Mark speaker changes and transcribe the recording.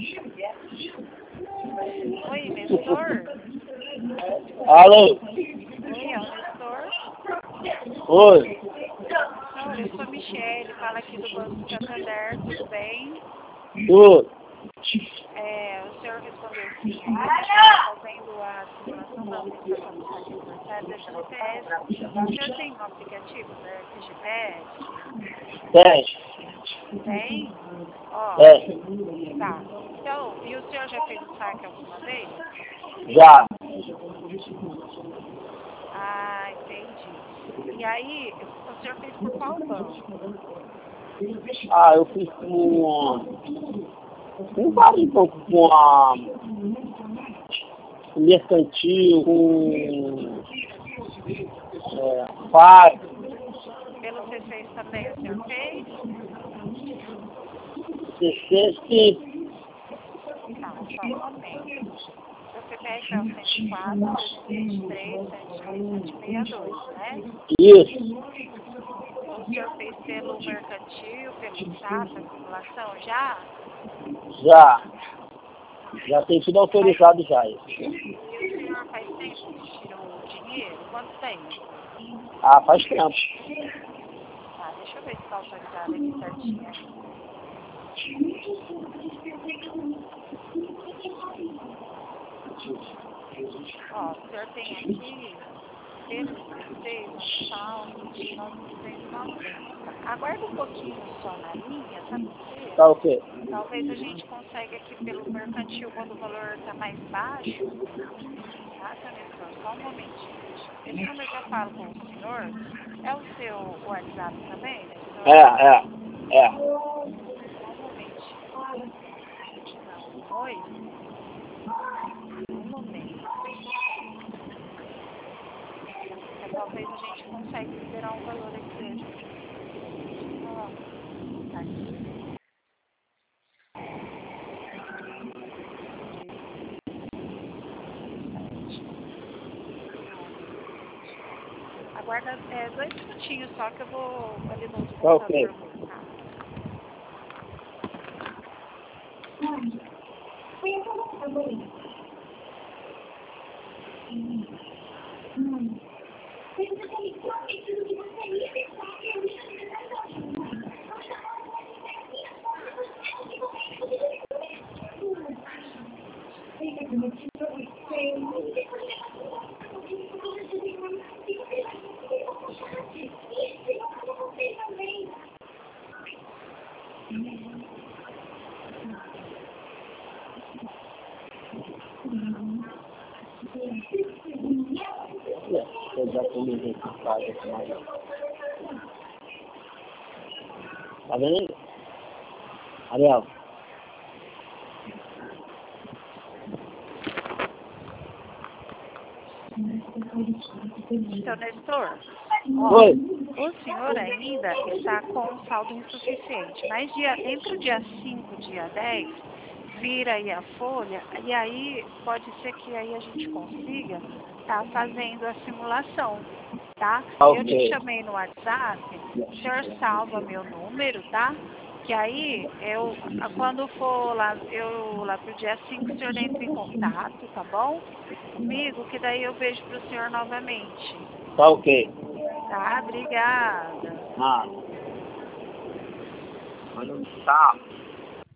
Speaker 1: Oi, Nestor?
Speaker 2: Alô?
Speaker 1: Oi, é o Nestor?
Speaker 2: Oi?
Speaker 1: Não, eu sou a Michele, fala aqui do Banco Santander, tudo bem?
Speaker 2: Tudo?
Speaker 1: O senhor respondeu sim aí, a gente está fazendo a simulação da aplicação do saque forçado da GPS. O senhor tem um aplicativo da GPS?
Speaker 2: Tem?
Speaker 1: Tem? Ó,
Speaker 2: Tem.
Speaker 1: tá. Então, e o senhor já fez o saque alguma vez?
Speaker 2: Já.
Speaker 1: Ah, entendi. E aí, o senhor fez por qual banco?
Speaker 2: Eu fiz com vários um pouco com a mercantil, com FAC.
Speaker 1: Pelo C6 também o senhor fez?
Speaker 2: CC, sim.
Speaker 1: Tá, só um momento. O CPF é o 104, 223, 762, né?
Speaker 2: Isso.
Speaker 1: O senhor fez pelo mercantil, pelo SAP, a simulação já?
Speaker 2: Já. Já tem tudo autorizado já. Isso.
Speaker 1: E o senhor faz tempo que tirou o dinheiro? Quanto tempo?
Speaker 2: Faz tempo.
Speaker 1: Tá, deixa eu ver se está autorizado aqui certinho aí. Ó, o senhor tem aqui, pelo C6, um saldo de 990. Aguarda um pouquinho só na linha, sabe por quê?
Speaker 2: Tá ok.
Speaker 1: Talvez a gente consiga aqui pelo mercantil, quando o valor está mais baixo. Tá, seu Nestor? Só um momentinho. Esse número que eu falo com o senhor é o seu WhatsApp também, Nestor?
Speaker 2: É.
Speaker 1: Só um momentinho. Não. Oi? Um momento. Talvez a gente consiga liberar um valor aqui. Ó, tá aqui. Aguarda 2 minutinhos só que eu vou ali no
Speaker 2: Tá ok.
Speaker 1: computador. Tá.
Speaker 2: Eu já comi esse caso aqui mais. Tá vendo aí? Ariel?
Speaker 1: Então, Nestor,
Speaker 2: Oi?
Speaker 1: o senhor ainda está com um saldo insuficiente, mas entre o dia 5 e o dia 10, vira aí a folha, e aí pode ser que aí a gente consiga estar fazendo a simulação, tá?
Speaker 2: Tá
Speaker 1: Eu te
Speaker 2: ok.
Speaker 1: chamei no WhatsApp, o senhor salva meu número, tá? Que aí, quando for lá pro dia 5, o senhor entra em contato, tá bom? Comigo, que daí eu vejo pro senhor novamente.
Speaker 2: Tá ok.
Speaker 1: Tá, obrigada.
Speaker 2: Mas não tá.